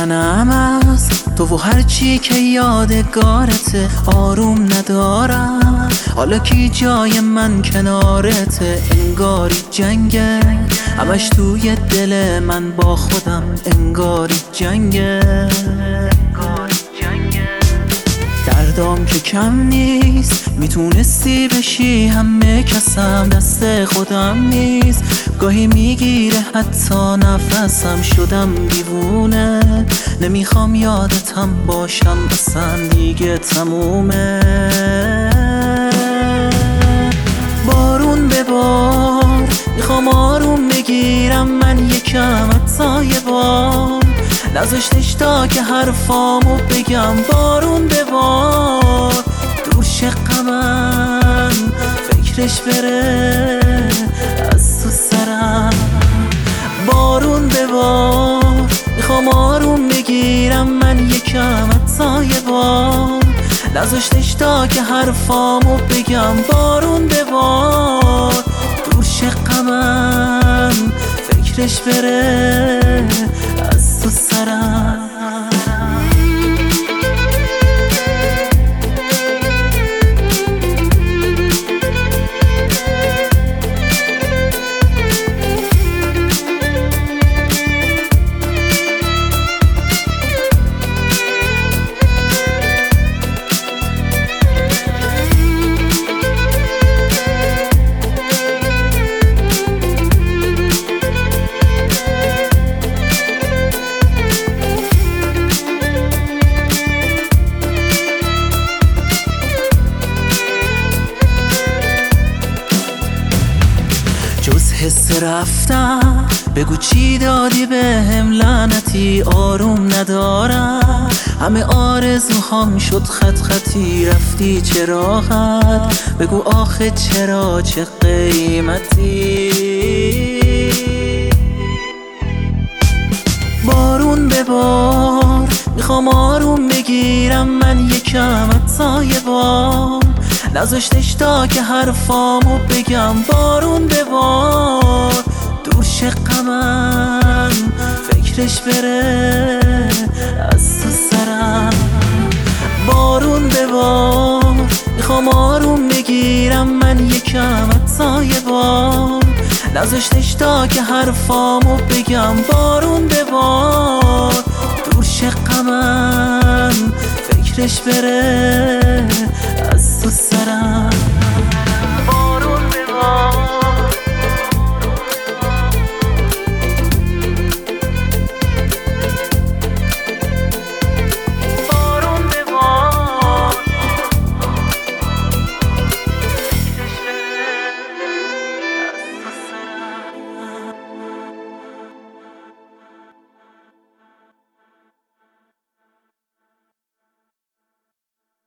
تنم است تو و هرچی که یادگارته. آروم ندارم حالا کی جای من کنارته. انگاری جنگه همش توی دل من با خودم. انگاری جنگه دردام که کم نیست. میتونستی بشی همه کسم، دست خودم نیست. گاهی میگیره حتی نفسم، شدم دیوونه. نمیخوام یادتم باشم اصلا دیگه تمومه. بارون ببار میخوام آروم بگیرم من یکم، حتی یه بار نذاشتش تا که حرفامو بگم. بارون ببار دور شه غمم، فکرش بره از تو سرم. بارون ببار میخوام آروم بگیرم من یکم، حتی یه بار نذاشتش تا که حرفامو بگم. بارون ببار دور شه غمم، فکرش بره از تو سرم. جز حس رفتم بگو چی دادی بهم لعنتی. آروم ندارم همه آرزوهام شد خط خطی. رفتی چه راحت بگو آخه چرا چه قیمتی. بارون ببار میخوام آروم بگیرم من یکم، حتی یه بار نذاشتش تا که حرفامو بگم. بارون ببار دور شه غمم، فکرش بره از تو سرم. بارون ببار میخوام آروم بگیرم من یکم، حتی یه بار نذاشتش تا که حرفامو بگم. بارون ببار دور شه غمم، فکرش بره